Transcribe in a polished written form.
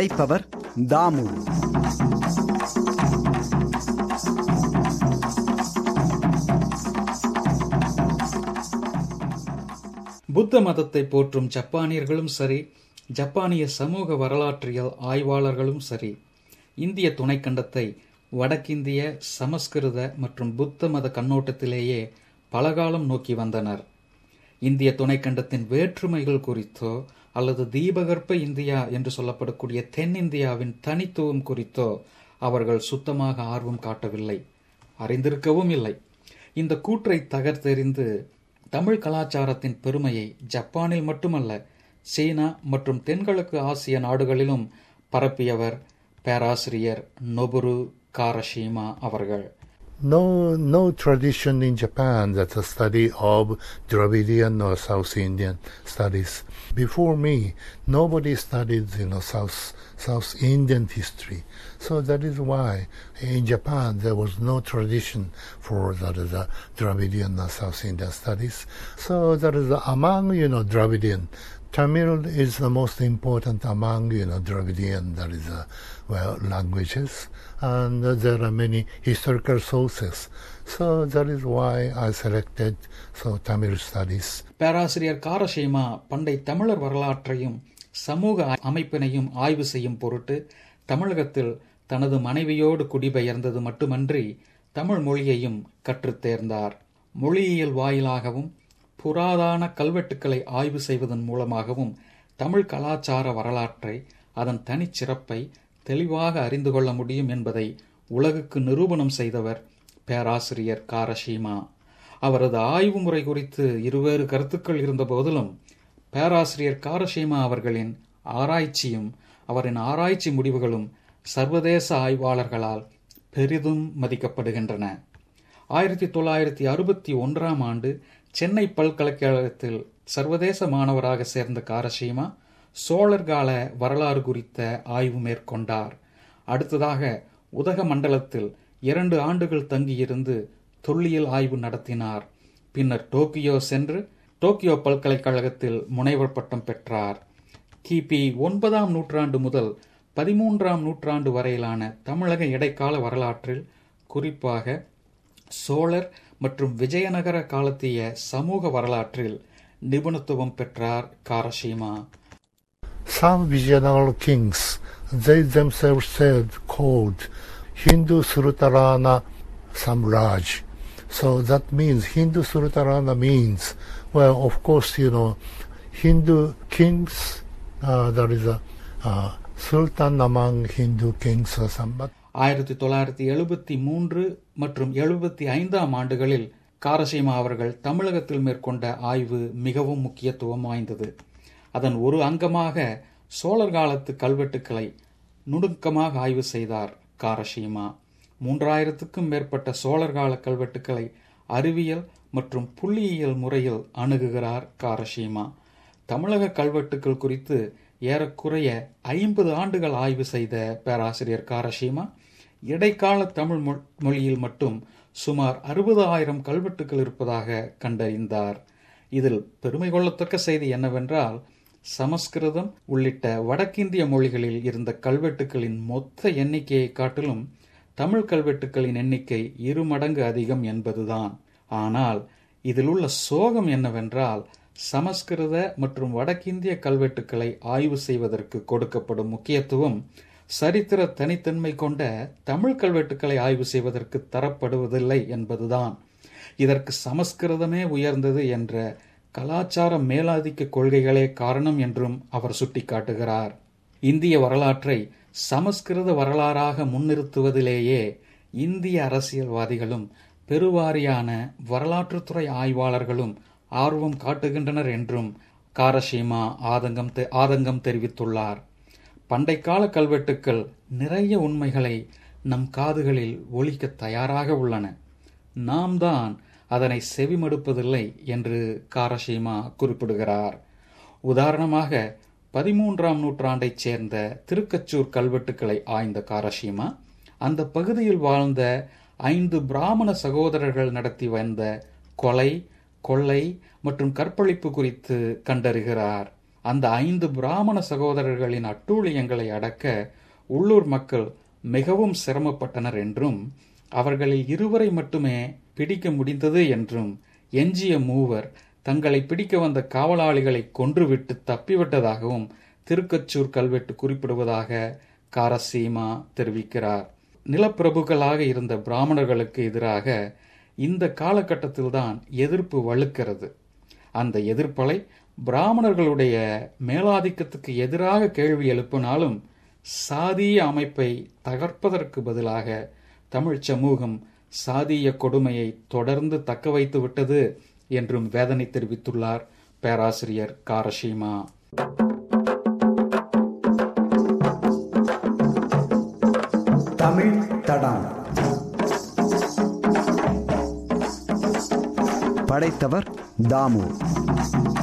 படைப்பவர் தாமு. புத்த மதத்தை போற்றும் ஜப்பானியர்களும் சரி, ஜப்பானிய சமூக வரலாற்றியல் ஆய்வாளர்களும் சரி, இந்திய துணைக்கண்டத்தை வடக்கிந்திய, சமஸ்கிருத மற்றும் புத்த மத கண்ணோட்டத்திலேயே பலகாலம் நோக்கி வந்தனர். இந்திய துணைக்கண்டத்தின் வேற்றுமைகள் குறித்தோ அல்லது தீபகற்ப இந்தியா என்று சொல்லப்படக்கூடிய தென்னிந்தியாவின் தனித்துவம் குறித்தோ அவர்கள் சுத்தமாக ஆர்வம் காட்டவில்லை, அறிந்திருக்கவும் இல்லை. இந்த கூற்றை தகர்த்தெறிந்து தமிழ் கலாச்சாரத்தின் பெருமையை ஜப்பானில் மட்டுமல்ல, சீனா மற்றும் தென்கிழக்கு ஆசிய நாடுகளிலும் பரப்பியவர் பேராசிரியர் நொபுரு காரஷிமா அவர்கள். No tradition in Japan that's a study of Dravidian or South Indian studies. Before me, nobody studied, South Indian history. So that is why in Japan there was no tradition for the Dravidian or South Indian studies. So that is among, Dravidian. Tamil is the most important among, Dravidian, languages. And there are many historical sources. So that is why I selected Tamil studies. பேராசிரியர் காரஷிமா பண்டை தமிழர் வரலாற்றையும் சமூக அமைப்பினையும் ஆய்வு செய்யும் பொருட்டு தமிழகத்தில் தனது மனைவியோடு குடிபெயர்ந்தது மட்டுமன்றி தமிழ் மொழியையும் கற்றுத் தேர்ந்தார். மொழியியல் வாயிலாகவும் புராதான கல்வெட்டுக்களை ஆய்வு செய்வதன் மூலமாகவும் தமிழ் கலாச்சார வரலாற்றை, அதன் தனிச்சிறப்பை தெளிவாக அறிந்து கொள்ள முடியும் என்பதை உலகுக்கு நிரூபணம் செய்தவர் பேராசிரியர் காரஷிமா. அவரது ஆய்வு முறை குறித்து இருவேறு கருத்துக்கள் இருந்த போதிலும் பேராசிரியர் காரஷிமா அவர்களின் ஆராய்ச்சியும் அவரின் ஆராய்ச்சி முடிவுகளும் சர்வதேச ஆய்வாளர்களால் பெரிதும் மதிக்கப்படுகின்றன. 1961 ஆண்டு சென்னை பல்கலைக்கழகத்தில் சர்வதேச மாணவராக சேர்ந்த காரஷிமா சோழர் கால வரலாறு குறித்த ஆய்வு மேற்கொண்டார். அடுத்ததாக உதகமண்டலத்தில் 2 ஆண்டுகள் தங்கியிருந்து தொல்லியல் ஆய்வு நடத்தினார். பின்னர் டோக்கியோ சென்று டோக்கியோ பல்கலைக்கழகத்தில் முனைவர் பட்டம் பெற்றார். கிபி 9ஆம் நூற்றாண்டு முதல் 13ஆம் நூற்றாண்டு வரையிலான தமிழக இடைக்கால வரலாற்றில், குறிப்பாக சோழர் மற்றும் விஜயநகர காலத்திய சமூக வரலாற்றில் நிபுணத்துவம் பெற்றார் காரஷிமா. Some Vijayanagara kings, they themselves called Hindu Srutarana Samraj. So that means, Hindu Srutarana means, well, of course, Hindu kings, there is a sultan among Hindu kings or something. 1973 மற்றும் 75ஆம் ஆண்டுகளில் காரஷிமா அவர்கள் தமிழகத்தில் மேற்கொண்ட ஆய்வு மிகவும் முக்கியத்துவம் வாய்ந்தது. அதன் ஒரு அங்கமாக சோழர் காலத்து கல்வெட்டுக்களை நுணுக்கமாக ஆய்வு செய்தார் காரஷிமா. 3000க்கும் மேற்பட்ட சோழர் கால கல்வெட்டுக்களை அறிவியல் மற்றும் புள்ளியியல் முறையில் அணுகுகிறார் காரஷிமா. தமிழக கல்வெட்டுக்கள் குறித்து ஏறக்குறைய 50 ஆண்டுகள் ஆய்வு செய்த பேராசிரியர் காரஷிமா இடைக்கால தமிழ் மொழியில் மட்டும் சுமார் 60,000 கல்வெட்டுக்கள் இருப்பதாக கண்டறிந்தார். இதில் பெருமை கொள்ளத்தக்க செய்தி என்னவென்றால், சமஸ்கிருதம் உள்ளிட்ட வடக்கிந்திய மொழிகளில் இருந்த கல்வெட்டுக்களின் மொத்த எண்ணிக்கையை காட்டிலும் தமிழ் கல்வெட்டுக்களின் எண்ணிக்கை 2 மடங்கு அதிகம் என்பதுதான். ஆனால் இதில் உள்ள சோகம் என்னவென்றால், சமஸ்கிருத மற்றும் வடக்கிந்திய கல்வெட்டுக்களை ஆய்வு செய்வதற்கு கொடுக்கப்படும் முக்கியத்துவம் சரித்திர தனித்தன்மை கொண்ட தமிழ் கல்வெட்டுக்களை ஆய்வு செய்வதற்கு தரப்படுவதில்லை என்பதுதான். இதற்கு சமஸ்கிருதமே உயர்ந்தது என்ற கலாச்சார மேலாதிக்க கொள்கைகளே காரணம் என்றும் அவர் சுட்டிக்காட்டுகிறார். இந்திய வரலாற்றை சமஸ்கிருத வரலாறாக முன்னிறுத்துவதிலேயே இந்திய அரசியல்வாதிகளும் பெருவாரியான வரலாற்றுத்துறை ஆய்வாளர்களும் ஆர்வம் காட்டுகின்றனர் என்றும் காரஷிமா ஆதங்கம் தெரிவித்துள்ளார். பண்டைக்கால கல்வெட்டுக்கள் நிறைய உண்மைகளை நம் காதுகளில் ஒலிக்க தயாராக உள்ளன, நாம் தான் அதனை செவிமடுப்பதில்லை என்று காரஷிமா குறிப்பிடுகிறார். உதாரணமாக 13ஆம் நூற்றாண்டைச் சேர்ந்த திருக்கச்சூர் கல்வெட்டுக்களை ஆய்ந்த காரஷிமா அந்த பகுதியில் வாழ்ந்த 5 பிராமண சகோதரர்கள் நடத்தி வந்த கொலை, கொள்ளை மற்றும் கற்பழிப்பு குறித்து கண்டறிகிறார். அந்த 5 பிராமண சகோதரர்களின் அட்டூழியங்களை அடக்க உள்ளூர் மக்கள் மிகவும் சிரமப்பட்டனர் என்றும், அவர்களில் 2 மட்டுமே பிடிக்க முடிந்தது என்றும், எஞ்சிய 3 தங்களை பிடிக்க வந்த காவலாளிகளை கொன்றுவிட்டு தப்பிவிட்டதாகவும் திருக்கச்சூர் கல்வெட்டு குறிப்பிடுவதாக காரசீமா தெரிவிக்கிறார். நிலப்பிரபுக்களாக இருந்த பிராமணர்களுக்கு எதிராக இந்த காலகட்டத்தில்தான் எதிர்ப்பு வலுக்கிறது. அந்த எதிர்ப்பலை பிராமணர்களுடைய மேலாதிக்கத்துக்கு எதிராக கேள்வி எழுப்பினாலும் சாதிய அமைப்பை தகர்ப்பதற்கு பதிலாக தமிழ் சமூகம் சாதிய கொடுமையை தொடர்ந்து தக்க வைத்து விட்டது என்றும் வேதனை தெரிவித்துள்ளார் பேராசிரியர் காரசீமா. தமிழ் தடம் படைத்தவர் தாமு.